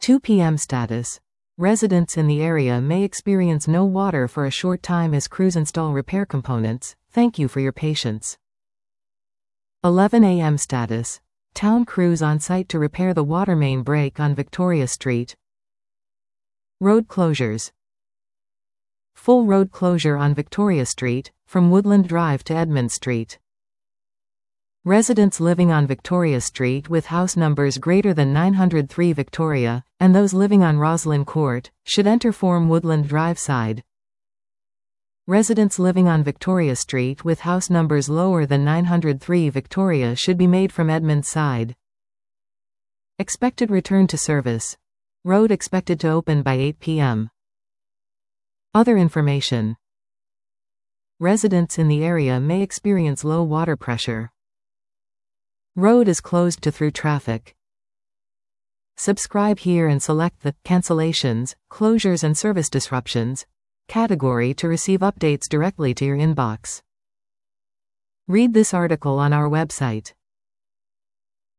2 p.m. status. Residents in the area may experience no water for a short time as crews install repair components. Thank you for your patience. 11 a.m. status. Town crews on site to repair the water main break on Victoria Street. Road closures. Full road closure on Victoria Street, from Woodland Drive to Edmund Street. Residents living on Victoria Street with house numbers greater than 903 Victoria, and those living on Roslyn Court, should enter Form Woodland Drive side. Residents living on Victoria Street with house numbers lower than 903 Victoria should be made from Edmund side. Expected return to service. Road expected to open by 8 p.m. Other information. Residents in the area may experience low water pressure. Road is closed to through traffic. Subscribe here and select the Cancellations, Closures and Service Disruptions category to receive updates directly to your inbox. Read this article on our website.